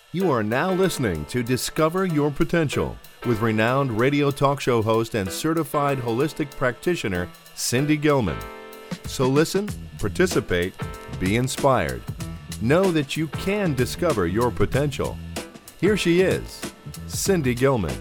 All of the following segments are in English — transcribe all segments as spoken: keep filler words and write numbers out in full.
You are now listening to Discover Your Potential with renowned radio talk show host and certified holistic practitioner, Cindy Gilman. So listen, participate, be inspired. Know that you can discover your potential. Here she is, Cindy Gilman.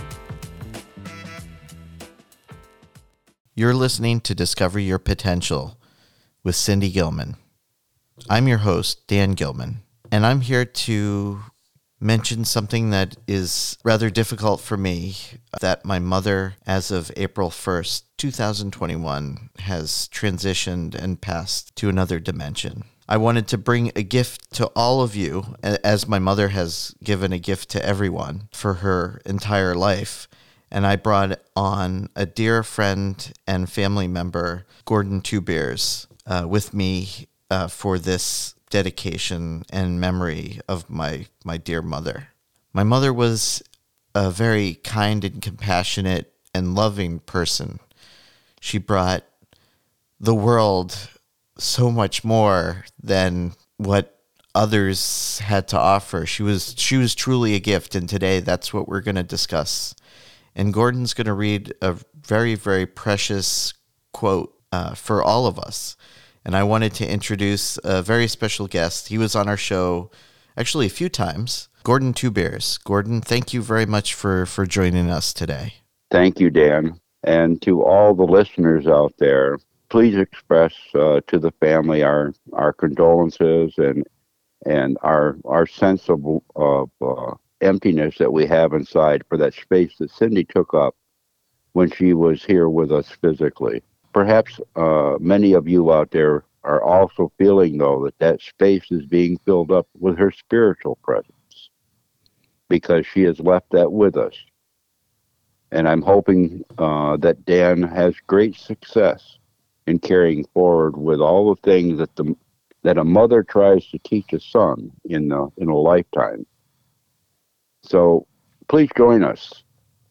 You're listening to Discover Your Potential with Cindy Gilman. I'm your host, Dan Gilman, and I'm here to mention something that is rather difficult for me, that my mother, as of April first, twenty twenty-one, has transitioned and passed to another dimension. I wanted to bring a gift to all of you, as my mother has given a gift to everyone for her entire life. And I brought on a dear friend and family member, Gordon Two Beers, uh, with me uh, for this dedication and memory of my, my dear mother. My mother was a very kind and compassionate and loving person. She brought the world so much more than what others had to offer. She was she was truly a gift, and today that's what we're going to discuss. And Gordon's going to read a very, very precious quote uh, for all of us. And I wanted to introduce a very special guest. He was on our show actually a few times. Gordon Two Beers. Gordon, thank you very much for, for joining us today. Thank you, Dan. And to all the listeners out there, please express uh, to the family our our condolences and and our our sense of, of uh, emptiness that we have inside for that space that Cindy took up when she was here with us physically. Perhaps uh, many of you out there are also feeling, though, that that space is being filled up with her spiritual presence because she has left that with us. And I'm hoping uh, that Dan has great success in carrying forward with all the things that the that a mother tries to teach a son in the, in a lifetime. So please join us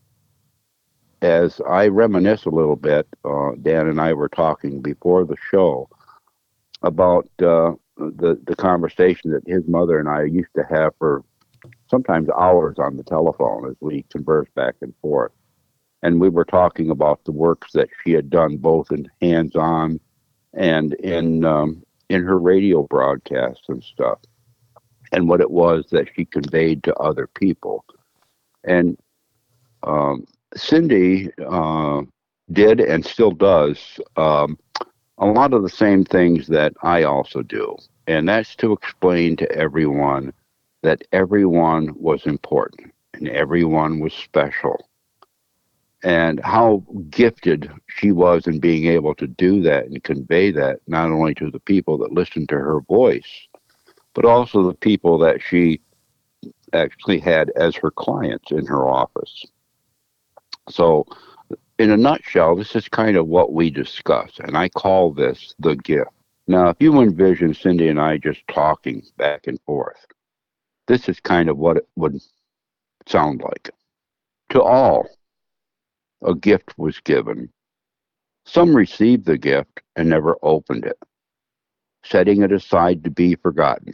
as I reminisce a little bit. Uh, Dan and I were talking before the show about uh, the the conversation that his mother and I used to have for sometimes hours on the telephone as we conversed back and forth. And we were talking about the works that she had done both in hands-on and in um, in her radio broadcasts and stuff, and what it was that she conveyed to other people. And um, Cindy uh, did and still does um, a lot of the same things that I also do, and that's to explain to everyone that everyone was important and everyone was special, and how gifted she was in being able to do that and convey that not only to the people that listened to her voice, but also the people that she actually had as her clients in her office. So, in a nutshell, this is kind of what we discuss, and I call this the gift. Now, if you envision Cindy and I just talking back and forth, this is kind of what it would sound like. To all, a gift was given. Some received the gift and never opened it, setting it aside to be forgotten.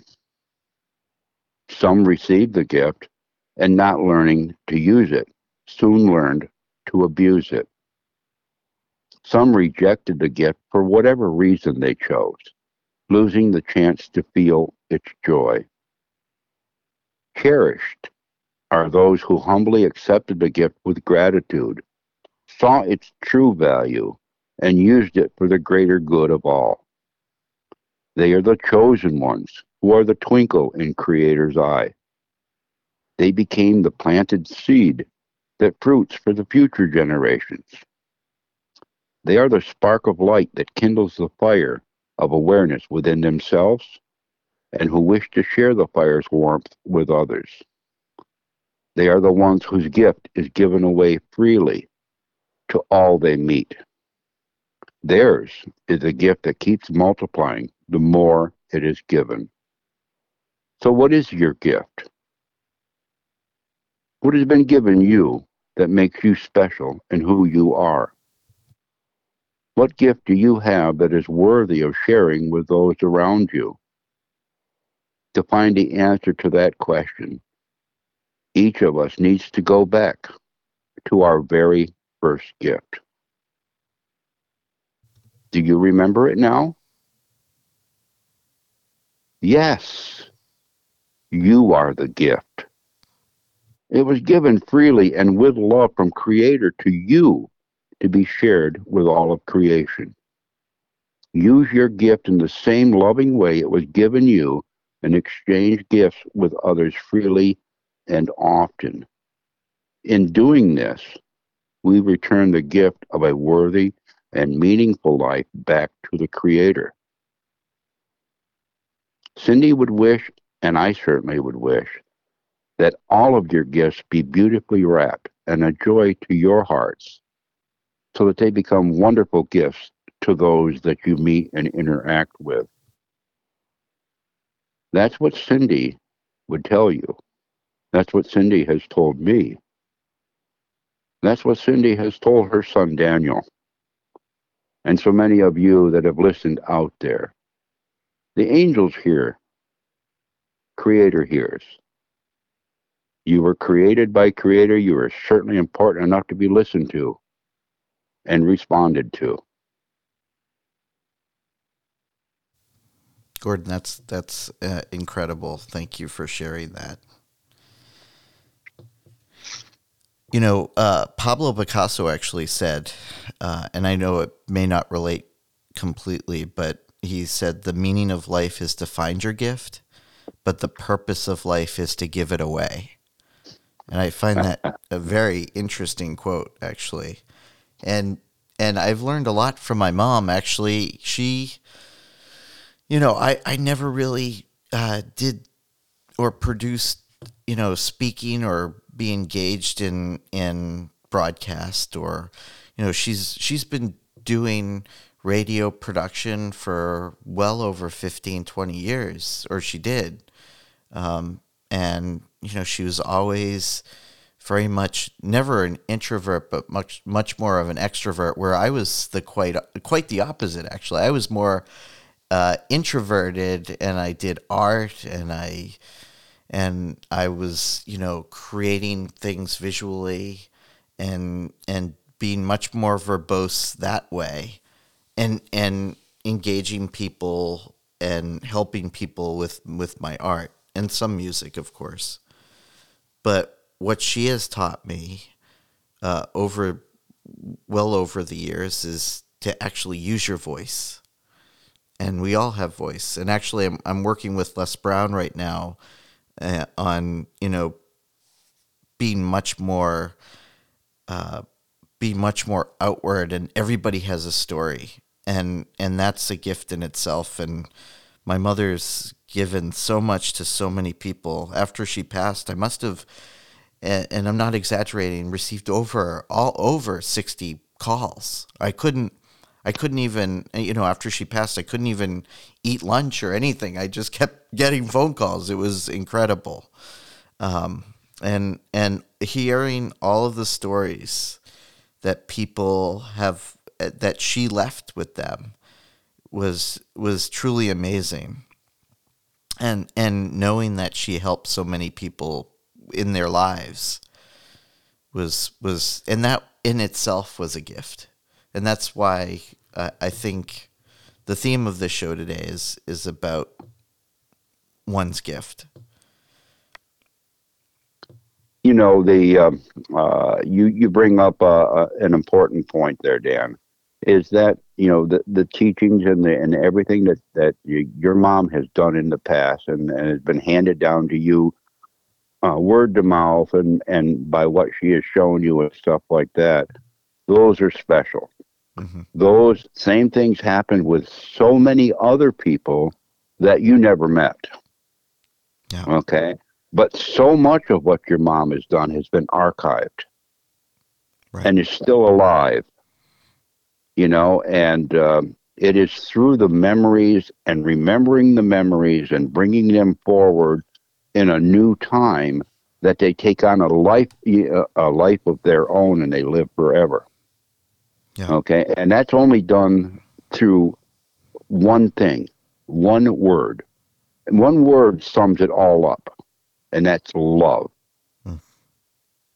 Some received the gift and not learning to use it, soon learned to abuse it. Some rejected the gift for whatever reason they chose, losing the chance to feel its joy. Cherished are those who humbly accepted the gift with gratitude, saw its true value, and used it for the greater good of all. They are the chosen ones who are the twinkle in Creator's eye. They became the planted seed that fruits for the future generations. They are the spark of light that kindles the fire of awareness within themselves and who wish to share the fire's warmth with others. They are the ones whose gift is given away freely to all they meet. Theirs is a gift that keeps multiplying the more it is given. So what is your gift? What has been given you that makes you special and who you are? What gift do you have that is worthy of sharing with those around you? To find the answer to that question, each of us needs to go back to our very first gift. Do you remember it now? Yes, you are the gift. It was given freely and with love from Creator to you to be shared with all of creation. Use your gift in the same loving way it was given you and exchange gifts with others freely and often. In doing this, we return the gift of a worthy and meaningful life back to the Creator. Cindy would wish, and I certainly would wish, that all of your gifts be beautifully wrapped and a joy to your hearts so that they become wonderful gifts to those that you meet and interact with. That's what Cindy would tell you. That's what Cindy has told me. That's what Cindy has told her son Daniel. And so many of you that have listened out there. The angels hear. Creator hears. You were created by Creator. You are certainly important enough to be listened to and responded to. Gordon, that's that's uh, incredible. Thank you for sharing that. You know, uh, Pablo Picasso actually said, uh, and I know it may not relate completely, but he said the meaning of life is to find your gift, but the purpose of life is to give it away. And I find that a very interesting quote, actually. And and I've learned a lot from my mom, actually. She, you know, I, I never really uh, did or produced, you know, speaking or be engaged in in broadcast, or, you know, she's she's been doing radio production for well over fifteen, twenty years, or she did. Um, and, you know, she was always very much never an introvert, but much, much more of an extrovert, where I was the quite, quite the opposite, actually. I was more uh, introverted, and I did art, and I, and I was, you know, creating things visually and, and being much more verbose that way, and, and engaging people and helping people with, with my art. And some music, of course. But what she has taught me uh, over, well over the years, is to actually use your voice. And we all have voice. And actually, I'm, I'm working with Les Brown right now uh, on, you know, being much more, uh, be much more outward. And everybody has a story. And, and that's a gift in itself. And my mother's given so much to so many people. After she passed, I must have, and I'm not exaggerating, received over all over sixty calls. I couldn't, I couldn't even, you know, after she passed, I couldn't even eat lunch or anything. I just kept getting phone calls. It was incredible, um, and and hearing all of the stories that people have, that she left with them, was was truly amazing. And and knowing that she helped so many people in their lives was was and that in itself was a gift. And that's why uh, I think the theme of this show today is is about one's gift. You know, the um, uh, you you bring up uh, uh, an important point there, Dan. Is that, you know, the, the teachings and the and everything that that you, your mom has done in the past and, and has been handed down to you, uh, word to mouth, and and by what she has shown you and stuff like that. Those are special. Mm-hmm. Those same things happen with so many other people that you never met. Yeah. Okay, but so much of what your mom has done has been archived, right, and is still alive. You know, and um, it is through the memories and remembering the memories and bringing them forward in a new time that they take on a life, a life of their own, and they live forever. Yeah. Okay, and that's only done through one thing, one word. And one word sums it all up, and that's love. Mm.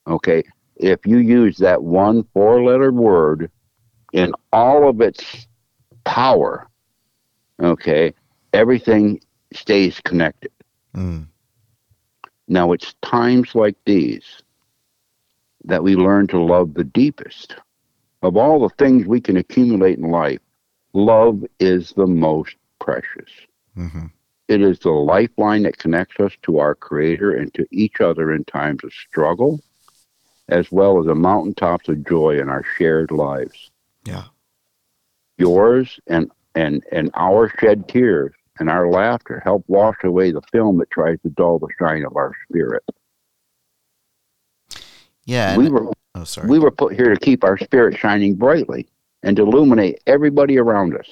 Okay. If you use that one four letter word in all of its power, okay, everything stays connected. Mm. Now, it's times like these that we learn to love the deepest. Of all the things we can accumulate in life, love is the most precious. Mm-hmm. It is the lifeline that connects us to our Creator and to each other in times of struggle, as well as the mountaintops of joy in our shared lives. Yeah. Yours and, and, and our shed tears and our laughter help wash away the film that tries to dull the shine of our spirit. Yeah. We And, were oh, sorry. we were put here to keep our spirit shining brightly and to illuminate everybody around us.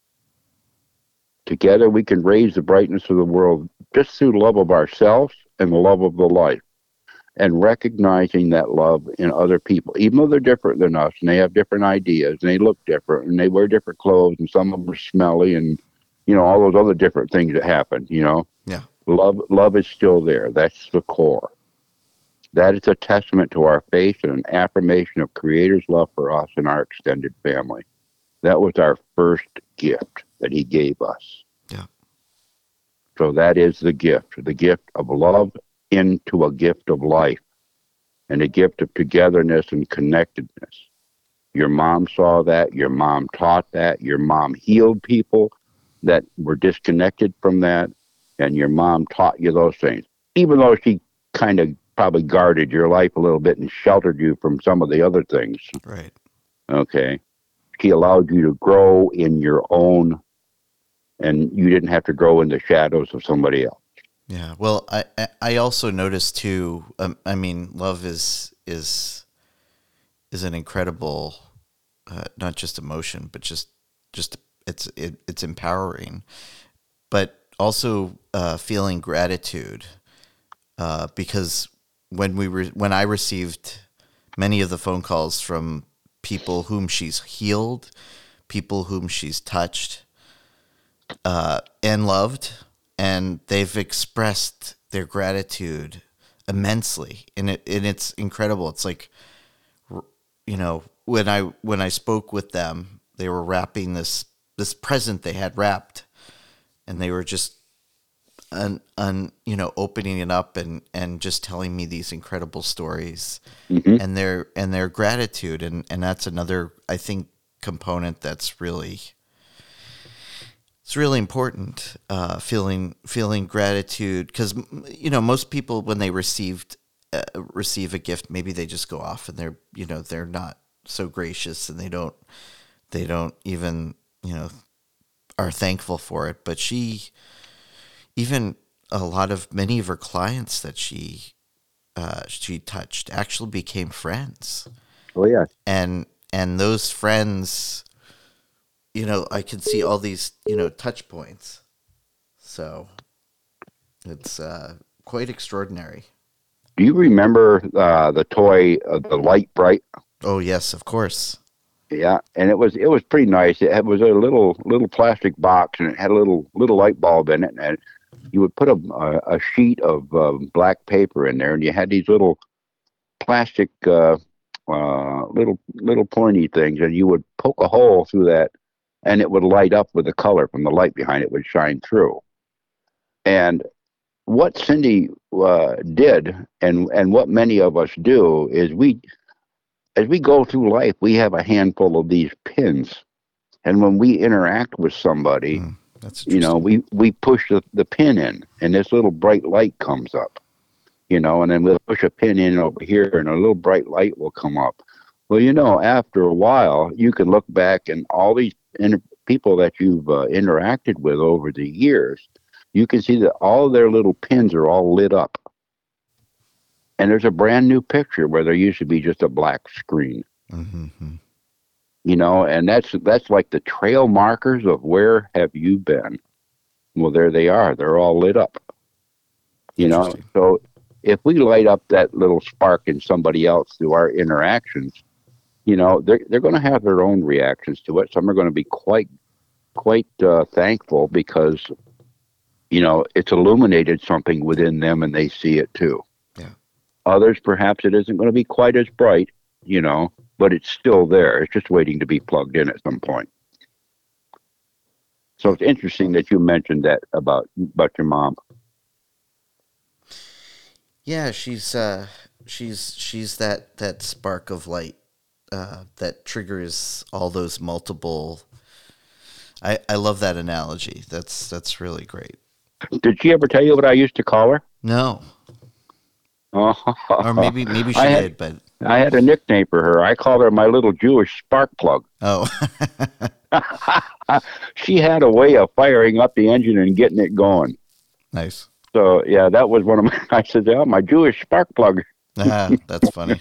Together we can raise the brightness of the world just through the love of ourselves and the love of the life, and recognizing that love in other people, even though they're different than us and they have different ideas and they look different and they wear different clothes and some of them are smelly and, you know, all those other different things that happen, you know. Yeah. Love, love is still there. That's the core. That is a testament to our faith and an affirmation of Creator's love for us and our extended family. That was our first gift that He gave us. Yeah. So that is the gift, the gift of love into a gift of life and a gift of togetherness and connectedness. Your mom saw that. Your mom taught that. Your mom healed people that were disconnected from that. And your mom taught you those things, even though she kind of probably guarded your life a little bit and sheltered you from some of the other things. Right. Okay. She allowed you to grow in your own, and you didn't have to grow in the shadows of somebody else. Yeah. Well, I, I- I also noticed too, um, I mean, love is, is, is an incredible, uh, not just emotion, but just, just it's, it, it's empowering, but also, uh, feeling gratitude, uh, because when we were, when I received many of the phone calls from people whom she's healed, people whom she's touched, uh, and loved, and they've expressed their gratitude immensely, and it and it's incredible. It's like, you know, when I when I spoke with them, they were wrapping this this present they had wrapped, and they were just un, un you know opening it up and and just telling me these incredible stories, Mm-hmm. and their and their gratitude, and and that's another, I think, component that's really, it's really important, uh, feeling feeling gratitude, because you know most people when they received uh, receive a gift, maybe they just go off and they're you know they're not so gracious, and they don't they don't even you know are thankful for it. But she, even a lot of many of her clients that she uh, she touched actually became friends, Oh, yeah. and and those friends, you know, I can see all these, you know, touch points. So it's uh, quite extraordinary. Do you remember uh, the toy, uh, the Light Bright? Oh yes, of course. Yeah, and it was it was pretty nice. It had- was a little little plastic box, and it had a little little light bulb in it, and you would put a a, a sheet of uh, black paper in there, and you had these little plastic uh, uh, little little pointy things, and you would poke a hole through that, and it would light up with the color from the light behind it would shine through. And what Cindy uh, did, and and what many of us do, is we as we go through life, we have a handful of these pins, and when we interact with somebody, Mm, that's you know, interesting. we we push the, the pin in, and this little bright light comes up, you know, and then we'll push a pin in over here, and a little bright light will come up. Well, you know, after a while, you can look back, and all these inter- people that you've uh, interacted with over the years, you can see that all their little pins are all lit up, and there's a brand new picture where there used to be just a black screen. Mm-hmm. You know, and that's that's like the trail markers of where have you been. Well, there they are. They're all lit up. You know, Interesting. so if we light up that little spark in somebody else through our interactions, you know, they're they're going to have their own reactions to it. Some are going to be quite quite uh, thankful because you know it's illuminated something within them, and they see it too. Yeah. Others, perhaps it isn't going to be quite as bright, you know, but it's still there. It's just waiting to be plugged in at some point. So it's interesting that you mentioned that about about your mom. Yeah, she's uh, she's she's that that spark of light uh, that triggers all those multiple. I, I love that analogy. That's that's really great. Did she ever tell you what I used to call her? No, Oh, or maybe maybe she I had, did, but I had a nickname for her. I called her my little Jewish spark plug. oh, She had a way of firing up the engine and getting it going. nice. So yeah, that was one of my. I said, "Oh, my Jewish spark plug." Ah, that's funny.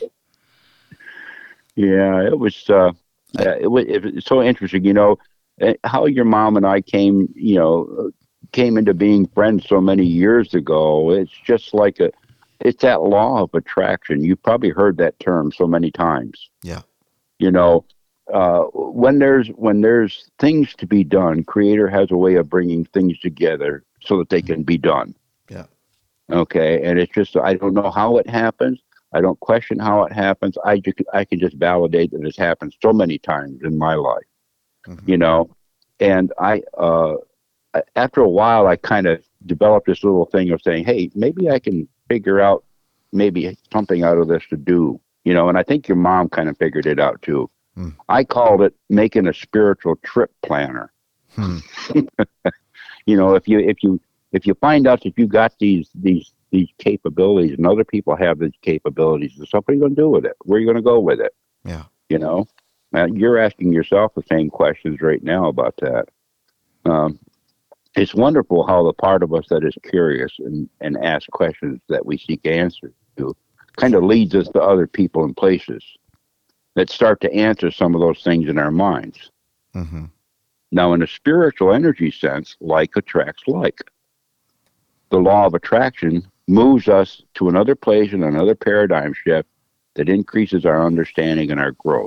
Yeah, it was. Uh, I, yeah, it was. It was so interesting, you know, eh, how your mom and I came, you know, came into being friends so many years ago. It's just like a, it's that law of attraction. You've probably heard that term so many times. yeah, You know, uh, when there's when there's things to be done, Creator has a way of bringing things together so that they can be done. yeah, Okay, and it's just I don't know how it happens. I don't question how it happens. I just I can just validate that it's happened so many times in my life, mm-hmm. you know. And I, uh, after a while, I kind of developed this little thing of saying, "Hey, maybe I can figure out maybe something out of this to do," you know. And I think your mom kind of figured it out too. Mm. I called it making a spiritual trip planner. Hmm. You know, if you if you if you find out that you got these these these capabilities and other people have these capabilities, so what are you going to do with it? Where are you going to go with it? Yeah, You know, uh, you're asking yourself the same questions right now about that. Um, it's wonderful how the part of us that is curious and, and asks questions that we seek answers to kind of leads us to other people and places that start to answer some of those things in our minds. mm-hmm. Now, in a spiritual energy sense, like attracts like. The law of attraction moves us to another place and another paradigm shift that increases our understanding and our growth.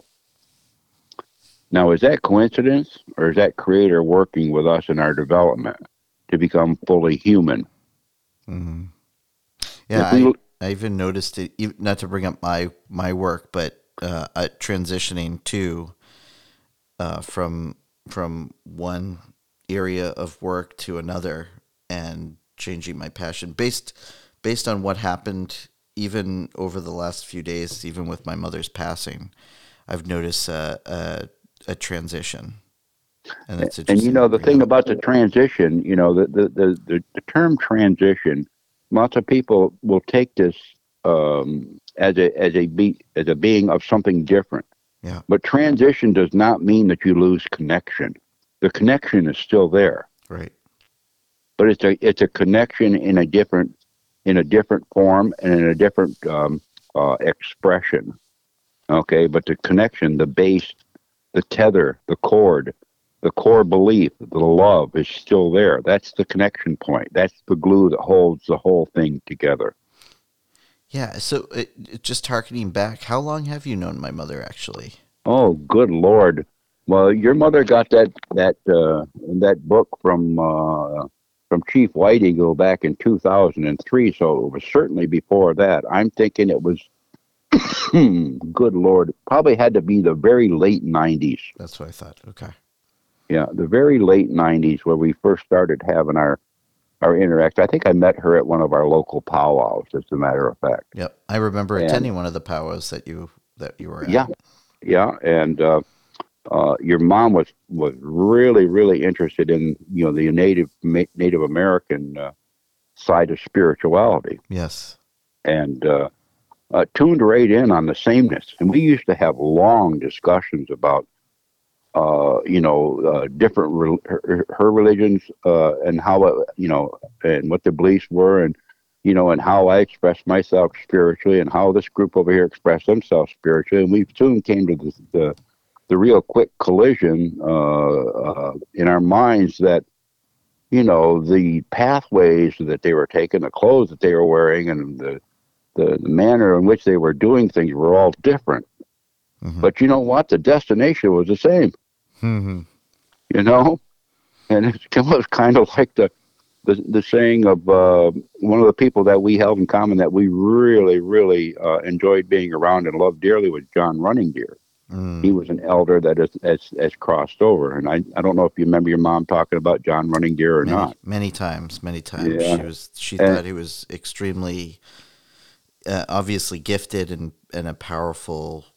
Now, is that coincidence or is that Creator working with us in our development to become fully human? Mm-hmm. Yeah, we, I, I even noticed it, even- not to bring up my, my work, but uh, uh, transitioning to uh, from from one area of work to another and changing my passion based based on what happened even over the last few days, even with my mother's passing. I've noticed a a, a transition, and it's and you interesting. know to the bring thing up. about the transition, you know the the, the, the, the term transition, lots of people will take this um, as a as a be as a being of something different. Yeah, But transition does not mean that you lose connection. The connection is still there, right. but it's a it's a connection in a different in a different form and in a different um, uh, expression. Okay, but the connection, the base, the tether, the cord, the core belief, the love is still there. That's the connection point. That's the glue that holds the whole thing together. Yeah. So, it, it, just harkening back, how long have you known my mother? Actually, Oh, good Lord! Well, your mother got that that uh, that book from uh, from Chief White Eagle back in two thousand three, so it was certainly before that. I'm thinking it was, good Lord, probably had to be the very late nineties. that's what I thought. Okay. Yeah, the very late nineties where we first started having our our interaction. I think I met her at one of our local powwows, as a matter of fact. Yep. I remember And attending one of the powwows that you that you were at. yeah, yeah, and uh, uh, your mom was was really really interested in you know the Native Native American uh, side of spirituality, Yes. and uh, uh, tuned right in on the sameness. And we used to have long discussions about uh, you know uh, different re- her, her religions uh, and how it, you know and what the beliefs were, and you know and how I expressed myself spiritually, and how this group over here expressed themselves spiritually, and we soon came to this, the the real quick collision uh, uh, in our minds that, you know, the pathways that they were taking, the clothes that they were wearing, and the, the, the manner in which they were doing things were all different. Mm-hmm. But you know what? The destination was the same, Mm-hmm. you know? And it was kind of like the, the the saying of uh, one of the people that we held in common that we really, really uh, enjoyed being around and loved dearly was John Running Deer. He Mm. was an elder that has, has, has crossed over. And I, I don't know if you remember your mom talking about John Running Deer or Many, not. many times, many times. Yeah. She was. She And thought he was extremely, uh, obviously gifted and and a powerful,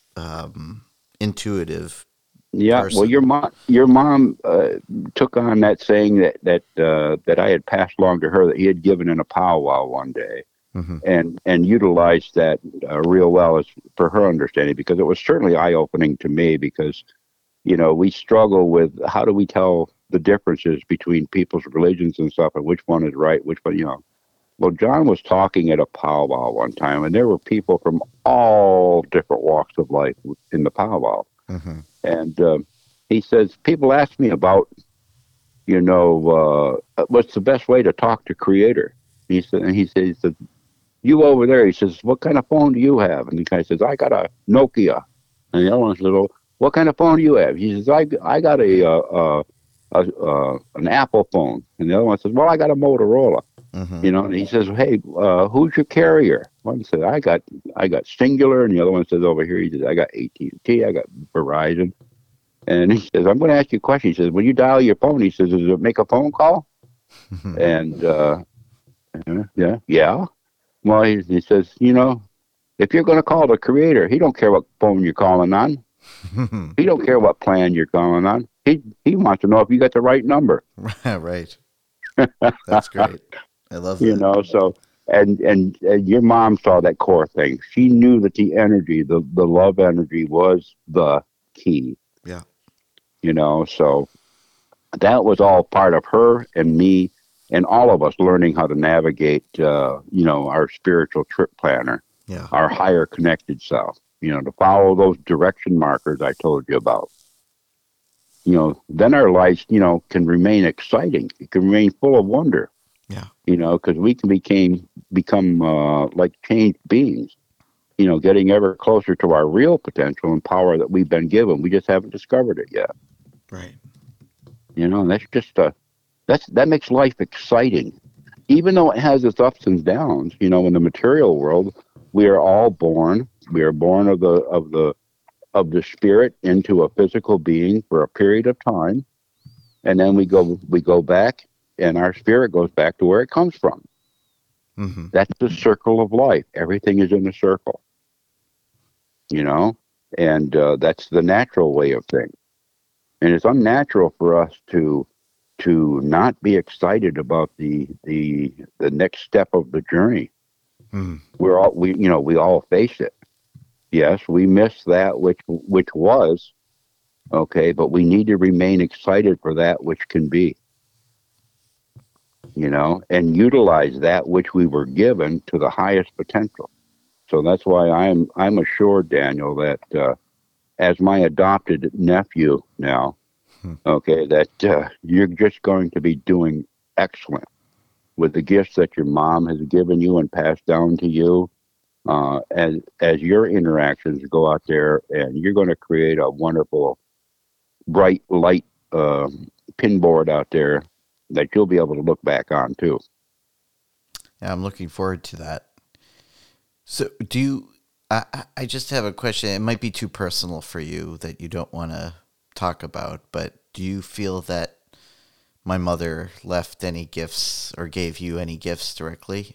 um, intuitive yeah, well, your person. mom, your mom uh, took on that saying that that uh, that I had passed along to her that he had given in a powwow one day, Hmm. and and utilized that uh, real well as for her understanding because it was certainly eye opening to me because you know we struggle with how do we tell the differences between people's religions and stuff and which one is right, which one you know. Well, John was talking at a powwow one time, and there were people from all different walks of life in the powwow. Hmm. And um, he says, people ask me about, you know, uh, what's the best way to talk to Creator. He said, and he says, he said, you over there. He says, what kind of phone do you have? And the guy says, I got a Nokia. And the other one says, well, what kind of phone do you have? He says, I, I got a, uh, uh, a uh, an Apple phone. And the other one says, well, I got a Motorola. Hmm. You know, and he says, "Hey, uh, who's your carrier?" One says, "I got, I got Singular," and the other one says, "Over here," he says, "I got A T and T, I got Verizon." And he says, "I'm going to ask you a question." He says, "When you dial your phone," he says, "does it make a phone call?" And uh, uh, yeah, yeah. Well, he, he says, "You know, if you're going to call the Creator, he don't care what phone you're calling on. He don't care what plan you're calling on. He he wants to know if you got the right number." Right. That's great. I love You that. know, so and, and and your mom saw that core thing. She knew that the energy, the the love energy, was the key. Yeah. You know, so that was all part of her and me and all of us learning how to navigate. Uh, you know, our spiritual trip planner, Yeah. our higher connected self. You know, to follow those direction markers I told you about. You know, then our lives, you know, can remain exciting. It can remain full of wonder. Yeah. You know, because we can became become uh, like changed beings. You know, getting ever closer to our real potential and power that we've been given. We just haven't discovered it yet. Right. You know, and that's just uh, that's that makes life exciting, even though it has its ups and downs. You know, in the material world, we are all born. We are born of the of the of the spirit into a physical being for a period of time, and then we go we go back, and our spirit goes back to where it comes from. Hmm. That's the circle of life. Everything is in a circle, you know, and uh, that's the natural way of things. And it's unnatural for us to to not be excited about the the the next step of the journey. Hmm. We're all we you know we all face it. Yes, we miss that which which was okay, but we need to remain excited for that which can be. You know, and utilize that which we were given to the highest potential. So that's why I'm I'm assured, Daniel, that uh, as my adopted nephew now, okay, that uh, you're just going to be doing excellent with the gifts that your mom has given you and passed down to you. Uh, as as your interactions go out there, and you're going to create a wonderful, bright light uh, pinboard out there that you'll be able to look back on too. Yeah, I'm looking forward to that. So, do you? I I I just have a question. It might be too personal for you that you don't want to talk about, but do you feel that my mother left any gifts or gave you any gifts directly?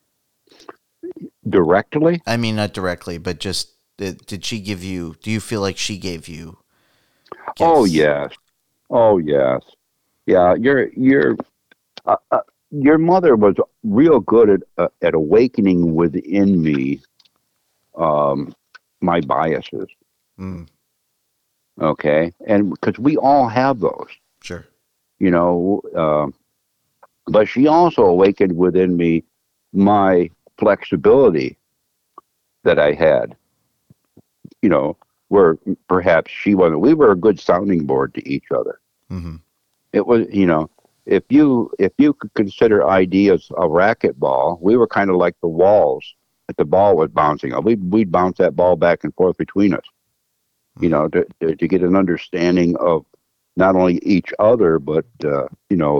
Directly? I mean, not directly, but just did, did she give you? Do you feel like she gave you Oh gifts? yes, oh yes, yeah. You're you're uh, uh, your mother was real good at uh, at awakening within me um, my biases. Mm, Okay, and because we all have those, sure. you know. Um, but she also awakened within me my flexibility that I had. You know, where perhaps she wasn't. We were a good sounding board to each other. Hmm. It was, you know, if you if you could consider ideas a racquetball, we were kind of like the walls that the ball was bouncing on. We we'd bounce that ball back and forth between us, you Hmm. know, to to, to get an understanding of not only each other but uh, you know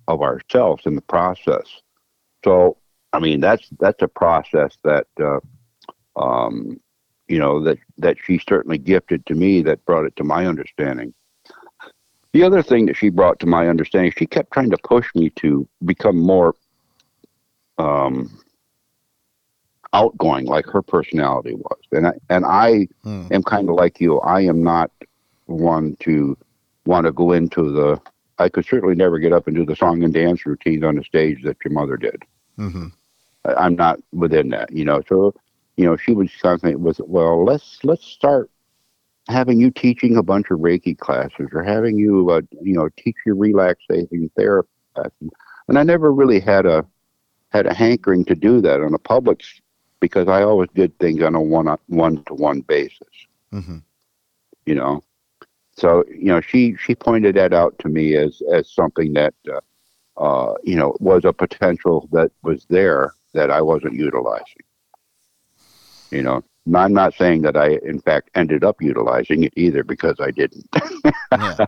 of ourselves in the process. So, I mean, that's that's a process that, uh, um, you know, that, that she certainly gifted to me that brought it to my understanding. The other thing that she brought to my understanding, she kept trying to push me to become more um, outgoing, like her personality was. And I, and I Hmm. am kind of like you. I am not one to want to go into the, I could certainly never get up and do the song and dance routines on the stage that your mother did. Mm-hmm. I, I'm not within that, you know. So, you know, she was something with, well, let's let's start having you teaching a bunch of Reiki classes, or having you, uh, you know, teach your relaxation therapy classes. And I never really had a had a hankering to do that on a public, because I always did things on a one one to one basis, Mm-hmm. you know. So, you know, she she pointed that out to me as as something that, uh, uh, you know, was a potential that was there that I wasn't utilizing. You know, I'm not saying that I, in fact, ended up utilizing it either, because I didn't. Yeah.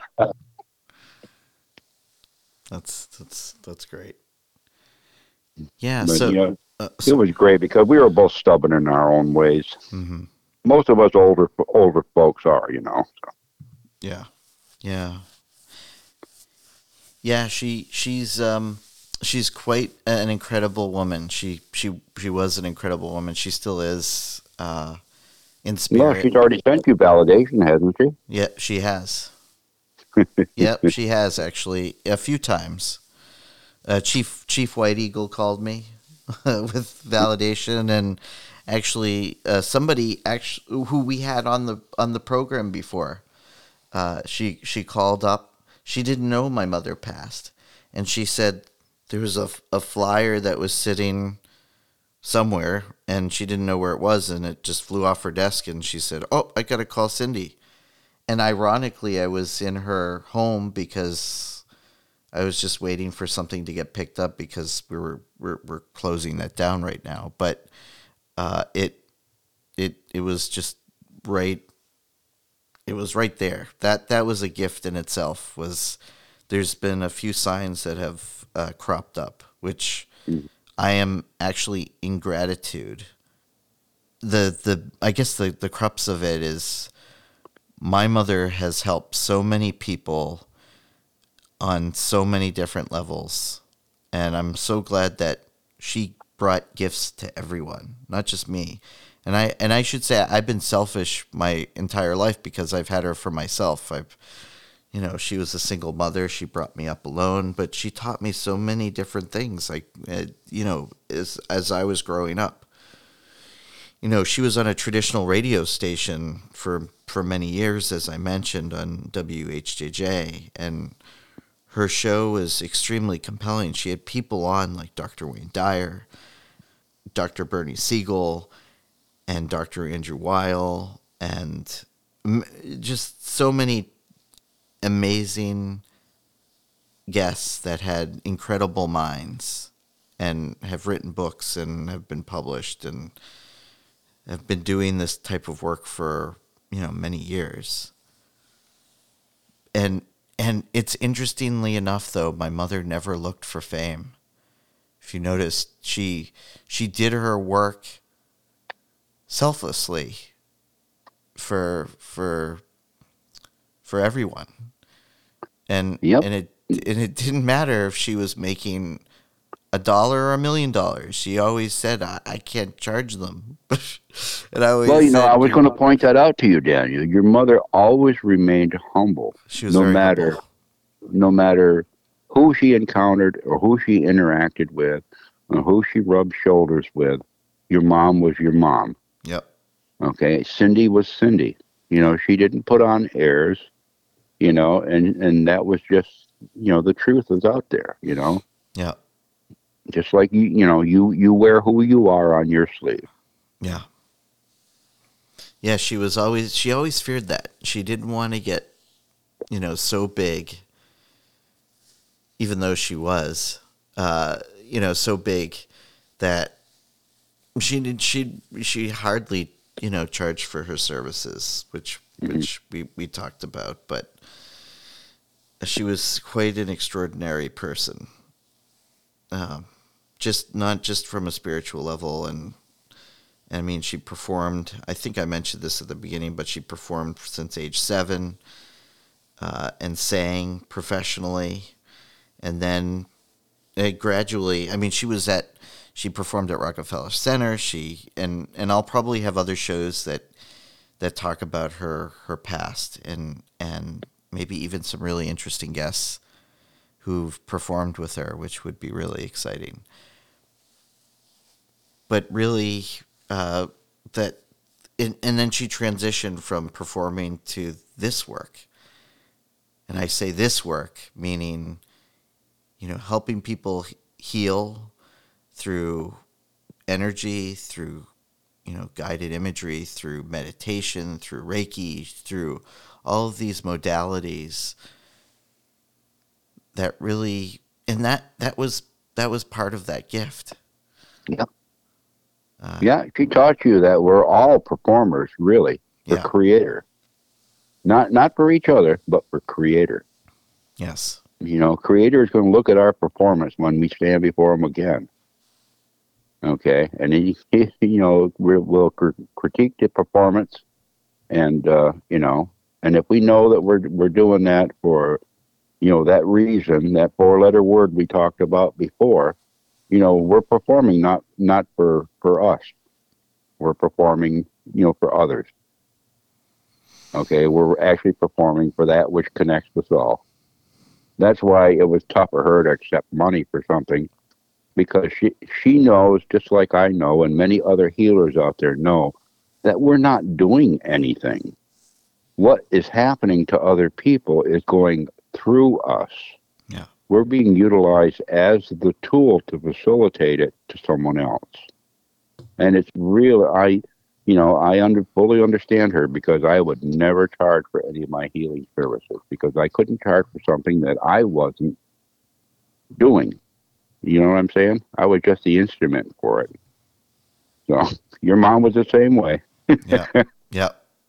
That's that's that's great. Yeah. But, So, you know, uh, it so was great because we were both stubborn in our own ways. mm-hmm. Most of us older older folks are, you know. So. Yeah. Yeah. Yeah. She she's um she's quite an incredible woman. She she she was an incredible woman. She still is. Uh, in No, spirit. she's already sent you validation, hasn't she? Yeah, she has. Yep, she has actually a few times. Uh, Chief Chief White Eagle called me with validation, and actually uh, somebody actually who we had on the on the program before. Uh, she she called up. She didn't know my mother passed, and she said there was a, a flyer that was sitting somewhere, and she didn't know where it was, and it just flew off her desk, and she said, "Oh, I gotta call Cindy." And ironically, I was in her home because I was just waiting for something to get picked up, because we were we're, we're closing that down right now. But uh, it it it was just right. It was right there. That that was a gift in itself. Was there's been a few signs that have uh, cropped up, which Mm. I am actually in gratitude. The the I guess the the crux of it is my mother has helped so many people on so many different levels, and I'm so glad that she brought gifts to everyone, not just me. And I and I should say I've been selfish my entire life because I've had her for myself. I've you know, she was a single mother. She brought me up alone, but she taught me so many different things. Like, uh, you know, as as I was growing up, you know, she was on a traditional radio station for for many years, as I mentioned, on W H J J, and her show was extremely compelling. She had people on like Doctor Wayne Dyer, Doctor Bernie Siegel, and Doctor Andrew Weil, and m- just so many amazing guests that had incredible minds and have written books and have been published and have been doing this type of work for, you know, many years. And and it's interestingly enough, though, my mother never looked for fame. If you notice, she she did her work selflessly for for for everyone. And Yep. and it and it didn't matter if she was making a dollar or a million dollars. She always said, I, I can't charge them. And I always Well, you know, said, I was "You- going to point that out to you, Daniel. Your mother always remained humble, she was no very matter humble. no matter who she encountered or who she interacted with or who she rubbed shoulders with. Your mom was your mom. Yep. Okay, Cindy was Cindy. You know, she didn't put on airs. You know, and and that was just, you know, the truth is out there. You know, Yep. just like you, you know, you you wear who you are on your sleeve. Yeah. Yeah, she was always she always feared that. She didn't want to get, you know, so big, even though she was, uh, you know, so big that she did she she hardly, you know, charged for her services, which Mhm. which we, we talked about, but she was quite an extraordinary person. uh, just not just from a spiritual level. And I mean, she performed, I think I mentioned this at the beginning, but she performed since age seven uh, and sang professionally. And then it gradually, I mean, she was at, she performed at Rockefeller Center. She, and, and I'll probably have other shows that, that talk about her, her past and, and maybe even some really interesting guests who've performed with her, which would be really exciting. But really, uh, that, and, and then she transitioned from performing to this work. And I say this work, meaning, you know, helping people heal through energy, through, you know, guided imagery, through meditation, through Reiki, through all of these modalities that really, and that, that was, that was part of that gift. Yeah. Uh, yeah, she taught you that we're all performers, really, for yeah. Creator. Not not for each other, but for Creator. Yes. You know, Creator is going to look at our performance when we stand before Him again. Okay, and he, he you know, we'll, we'll critique the performance, and uh, you know, and if we know that we're we're doing that for, you know, that reason, that four-letter word we talked about before, you know, we're performing not not for for us. We're performing, you know, for others. Okay, we're actually performing for that which connects us all. That's why it was tough for her to accept money for something, because she she knows, just like I know, and many other healers out there know, that we're not doing anything. What is happening to other people is going through us. Yeah. We're being utilized as the tool to facilitate it to someone else. And it's real. I, you know, I under, fully understand her, because I would never charge for any of my healing services, because I couldn't charge for something that I wasn't doing. You know what I'm saying? I was just the instrument for it. So your mom was the same way. Yeah. Yeah.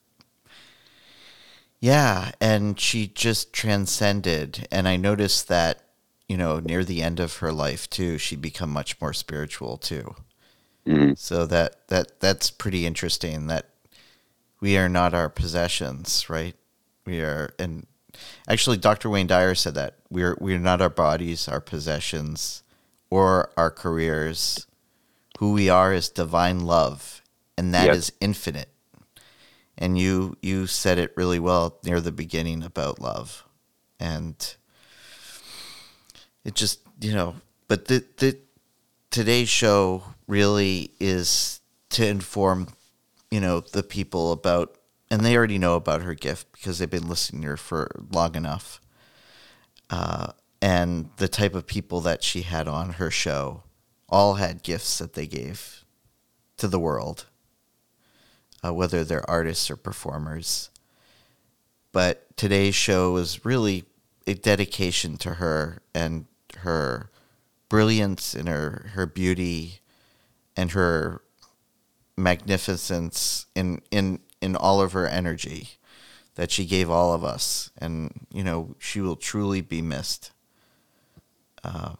Yeah. And she just transcended. And I noticed that, you know, near the end of her life too, she'd become much more spiritual too. Mm-hmm. So that, that, that's pretty interesting, that we are not our possessions, right? We are, and actually Doctor Wayne Dyer said that we're, we're not our bodies, our possessions, or our careers. Who we are is divine love, and that Yes. is infinite. And you, you said it really well near the beginning about love. And it just, you know, but the, the, today's show really is to inform, you know, the people about, and they already know about her gift because they've been listening to her for long enough. Uh, and the type of people that she had on her show all had gifts that they gave to the world, uh, whether they're artists or performers. But today's show was really a dedication to her and her brilliance and her, her beauty and her magnificence in, in, in all of her energy that she gave all of us. And, you know, she will truly be missed. Uh,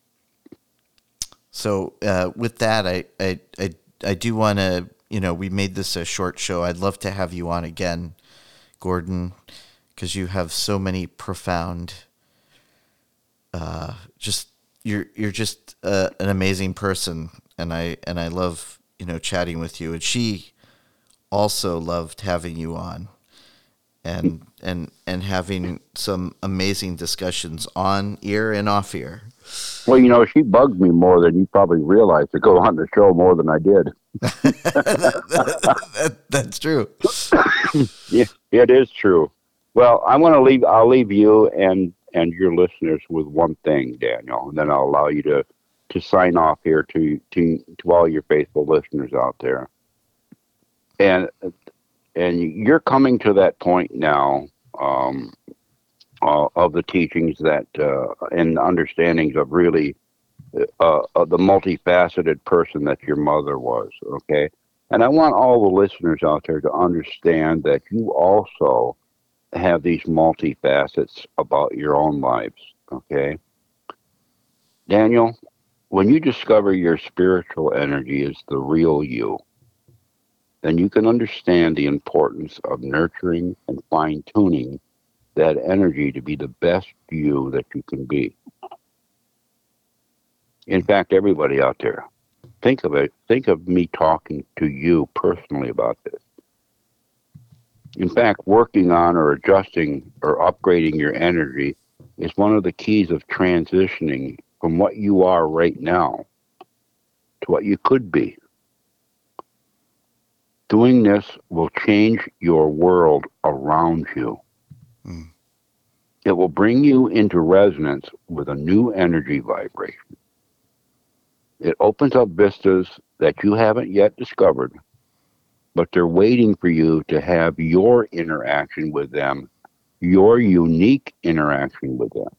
so uh, with that, I, I, I, I do want to, you know, we made this a short show. I'd love to have you on again, Gordon, because you have so many profound, uh, just, you're, you're just uh, an amazing person. And I, and I love, you know, chatting with you. And she also loved having you on, and, and, and having some amazing discussions on ear and off ear. Well, you know, she bugged me more than you probably realize to go on the show more than I did. that, that, that's true. Yeah, it is true. Well, I want to leave. I'll leave you and and your listeners with one thing, Daniel, and then I'll allow you to to sign off here to to to all your faithful listeners out there. And and you're coming to that point now. Um, Uh, of the teachings that uh, and understandings of really uh, of the multifaceted person that your mother was, okay? And I want all the listeners out there to understand that you also have these multifacets about your own lives, okay? Daniel, when you discover your spiritual energy is the real you, then you can understand the importance of nurturing and fine tuning that energy to be the best you that you can be. In fact, everybody out there, think of it, think of me talking to you personally about this. In fact, working on or adjusting or upgrading your energy is one of the keys of transitioning from what you are right now to what you could be. Doing this will change your world around you. Mm. It will bring you into resonance with a new energy vibration. It opens up vistas that you haven't yet discovered, but they're waiting for you to have your interaction with them, your unique interaction with them.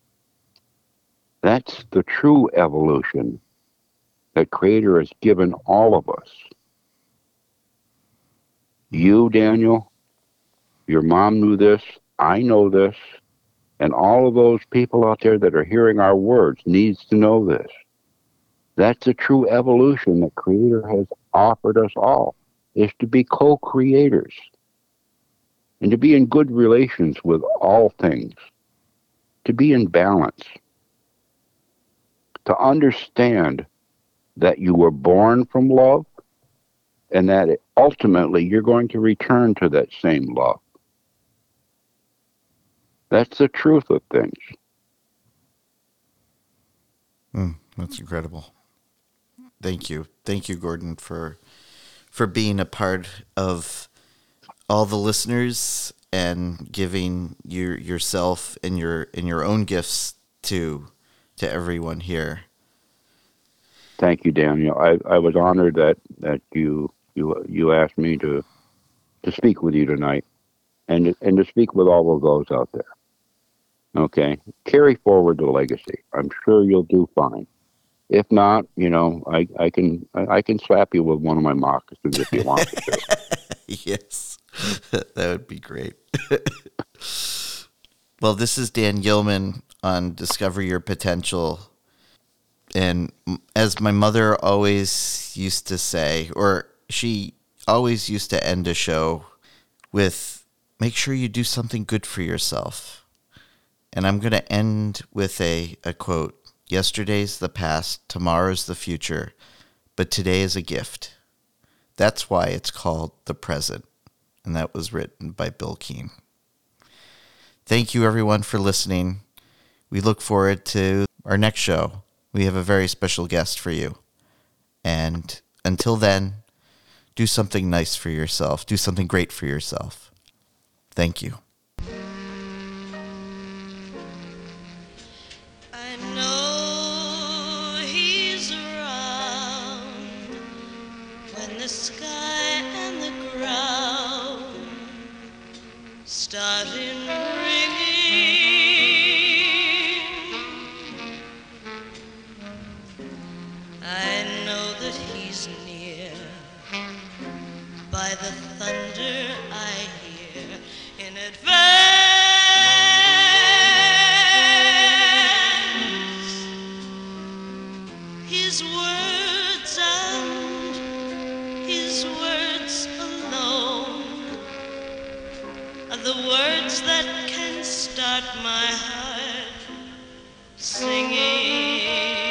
That's the true evolution that Creator has given all of us. You, Daniel, your mom knew this, I know this, and all of those people out there that are hearing our words needs to know this. That's the true evolution that Creator has offered us all, is to be co-creators and to be in good relations with all things, to be in balance, to understand that you were born from love and that it, ultimately you're going to return to that same love. That's the truth of things. Mm, that's incredible. Thank you. Thank you, Gordon, for for being a part of all the listeners and giving your yourself and your and your own gifts to to everyone here. Thank you, Daniel. I, I was honored that, that you you you asked me to to speak with you tonight, and and to speak with all of those out there. Okay, carry forward the legacy. I'm sure you'll do fine. If not, you know, I, I can I can slap you with one of my moccasins if you want me to. Yes, that would be great. Well, this is Dan Gilman on Discover Your Potential. And as my mother always used to say, or she always used to end a show with, make sure you do something good for yourself. And I'm going to end with a, a quote. Yesterday's the past, tomorrow's the future, but today is a gift. That's why it's called The Present. And that was written by Bill Keane. Thank you, everyone, for listening. We look forward to our next show. We have a very special guest for you. And until then, do something nice for yourself. Do something great for yourself. Thank you. I know he's around when the sky and the ground start in ringing. I know that he's near by the thunder I hear in advance. His words and his words alone are the words that can start my heart singing.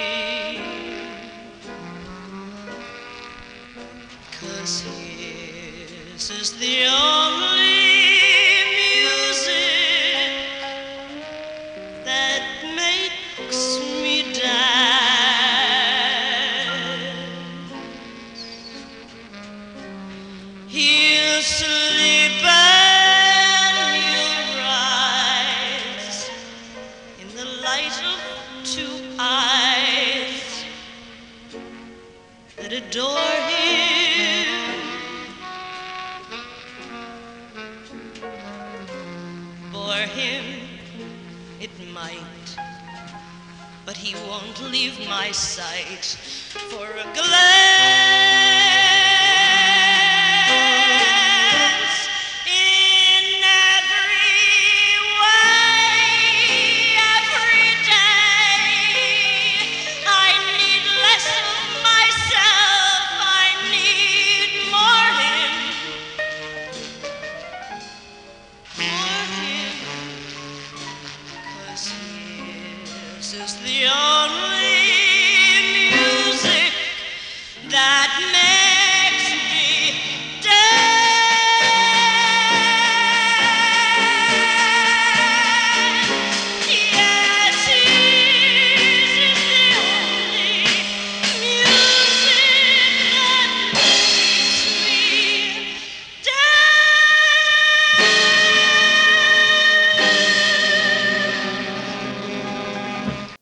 'Cause his is the only music that makes me dance. He'll sleep and he'll rise in the light of two eyes that adore him. For him it might, but he won't leave my sight for a glance.